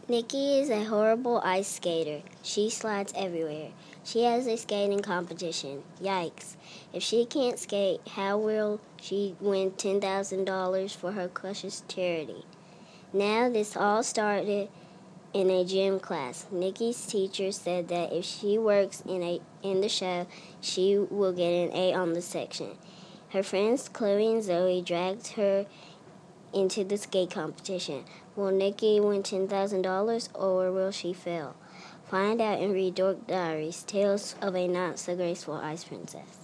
Nikki is a horrible ice skater. She slides everywhere. She has a skating competition. Yikes. If she can't skate, how will she win $10,000 for her crush's charity? Now this all started in a gym class. Nikki's teacher said that if she works in the show, she will get an A on the section. Her friends Chloe and Zoe dragged her into the skate competition. Will Nikki win $10,000 or will she fail? Find out and read Dork Diaries, Tales of a Not So Graceful Ice Princess.